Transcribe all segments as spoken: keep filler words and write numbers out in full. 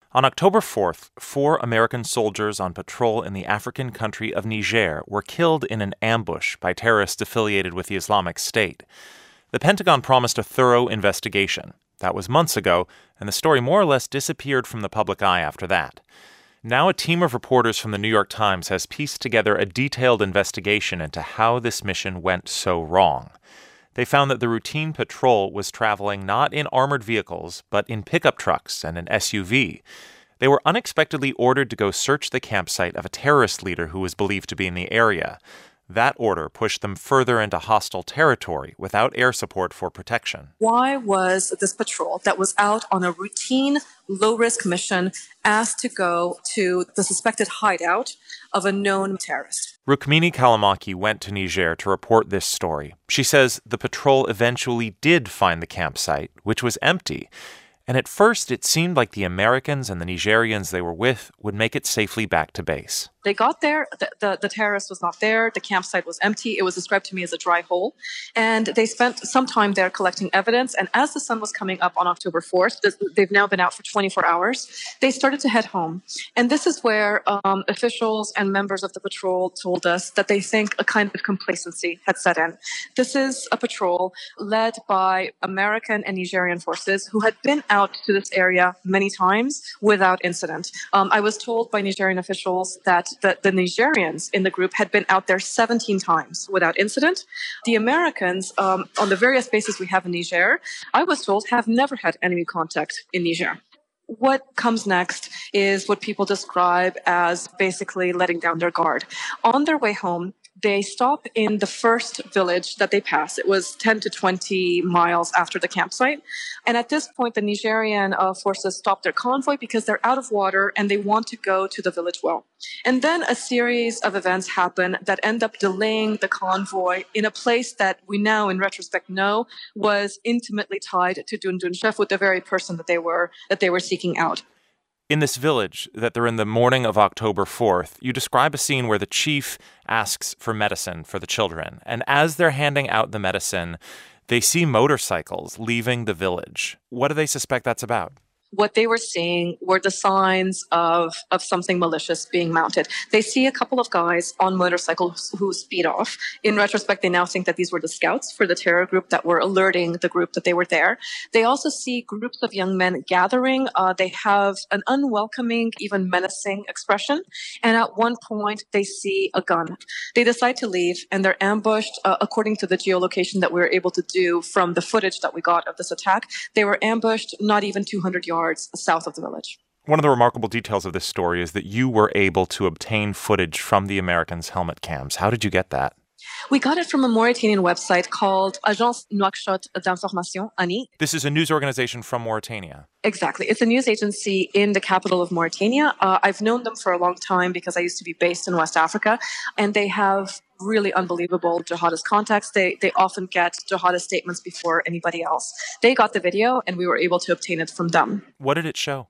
On October fourth, four American soldiers on patrol in the African country of Niger were killed in an ambush by terrorists affiliated with the Islamic State. The Pentagon promised a thorough investigation. That was months ago, and the story more or less disappeared from the public eye after that. Now a team of reporters from the New York Times has pieced together a detailed investigation into how this mission went so wrong. They found that the routine patrol was traveling not in armored vehicles, but in pickup trucks and an S U V. They were unexpectedly ordered to go search the campsite of a terrorist leader who was believed to be in the area. That order pushed them further into hostile territory without air support for protection. Why was this patrol that was out on a routine, low-risk mission asked to go to the suspected hideout of a known terrorist? Rukmini Callimachi went to Niger to report this story. She says the patrol eventually did find the campsite, which was empty. And at first, it seemed like the Americans and the Nigerians they were with would make it safely back to base. They got there, the, the, the terrorist was not there, the campsite was empty, it was described to me as a dry hole, and they spent some time there collecting evidence, and as the sun was coming up on October fourth, they've now been out for twenty-four hours, they started to head home. And this is where um, officials and members of the patrol told us that they think a kind of complacency had set in. This is a patrol led by American and Nigerian forces who had been out to this area many times without incident. Um, I was told by Nigerian officials that that the Nigerians in the group had been out there seventeen times without incident. The Americans, um, on the various bases we have in Niger, I was told have never had enemy contact in Niger. What comes next is what people describe as basically letting down their guard. On their way home, they stop in the first village that they pass. It was ten to twenty miles after the campsite. And at this point, the Nigerian uh, forces stop their convoy because they're out of water and they want to go to the village well. And then a series of events happen that end up delaying the convoy in a place that we now, in retrospect, know was intimately tied to Dundun Chef with the very person that they were that they were seeking out. In this village that they're in the morning of October fourth, you describe a scene where the chief asks for medicine for the children. And as they're handing out the medicine, they see motorcycles leaving the village. What do they suspect that's about? What they were seeing were the signs of, of something malicious being mounted. They see a couple of guys on motorcycles who speed off. In retrospect, they now think that these were the scouts for the terror group that were alerting the group that they were there. They also see groups of young men gathering. Uh, they have an unwelcoming, even menacing expression. And at one point, they see a gun. They decide to leave, and they're ambushed, uh, according to the geolocation that we were able to do from the footage that we got of this attack. They were ambushed not even two hundred yards south of the village. One of the remarkable details of this story is that you were able to obtain footage from the Americans' helmet cams. How did you get that? We got it from a Mauritanian website called Agence Nouakchott d'Information, A N I. This is a news organization from Mauritania. Exactly. It's a news agency in the capital of Mauritania. Uh, I've known them for a long time because I used to be based in West Africa, and they have really unbelievable jihadist contacts. They they often get jihadist statements before anybody else. They got the video, and we were able to obtain it from them. What did it show?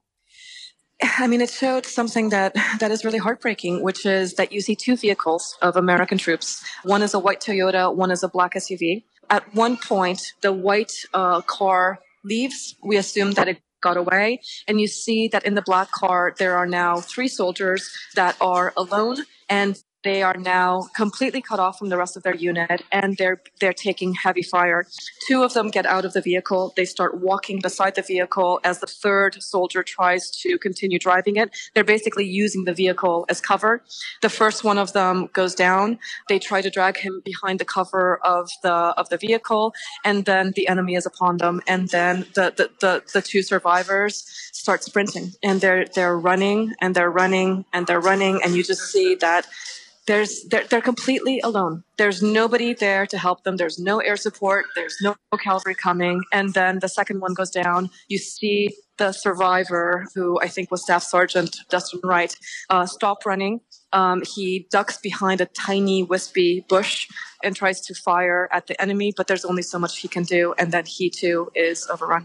I mean, it showed something that, that is really heartbreaking, which is that you see two vehicles of American troops. One is a white Toyota, one is a black S U V. At one point, the white uh, car leaves. We assume that it got away. And you see that in the black car, there are now three soldiers that are alone, and they are now completely cut off from the rest of their unit, and they're they're taking heavy fire. Two of them get out of the vehicle. They start walking beside the vehicle as the third soldier tries to continue driving it. They're basically using the vehicle as cover. The first one of them goes down. They try to drag him behind the cover of the of the vehicle, and then the enemy is upon them. And then the the the, the two survivors start sprinting, and they're they're running and they're running and they're running, and you just see that There's, they're, they're completely alone. There's nobody there to help them. There's no air support. There's no cavalry coming. And then the second one goes down. You see the survivor, who I think was Staff Sergeant Dustin Wright, uh, stop running. Um, he ducks behind a tiny, wispy bush and tries to fire at the enemy, but there's only so much he can do. And then he, too, is overrun.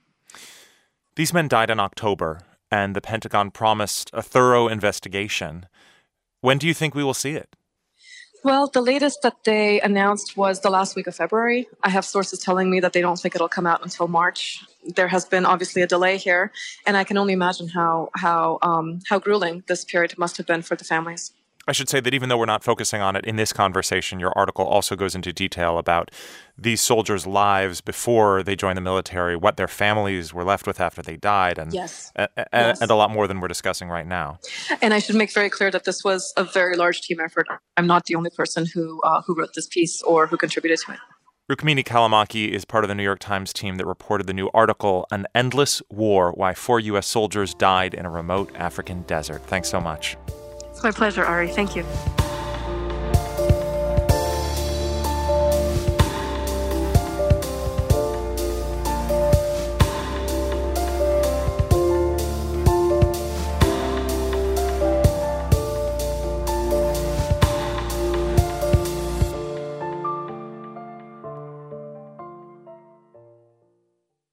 These men died in October, and the Pentagon promised a thorough investigation. When do you think we will see it? Well, the latest that they announced was the last week of February. I have sources telling me that they don't think it'll come out until March. There has been obviously a delay here, and I can only imagine how how um, how grueling this period must have been for the families. I should say that even though we're not focusing on it in this conversation, your article also goes into detail about these soldiers' lives before they joined the military, what their families were left with after they died, and yes. a, a, yes. and a lot more than we're discussing right now. And I should make very clear that this was a very large team effort. I'm not the only person who uh, who wrote this piece or who contributed to it. Rukmini Callimachi is part of the New York Times team that reported the new article, An Endless War, Why Four U S Soldiers Died in a Remote African Desert. Thanks so much. It's my pleasure, Ari. Thank you.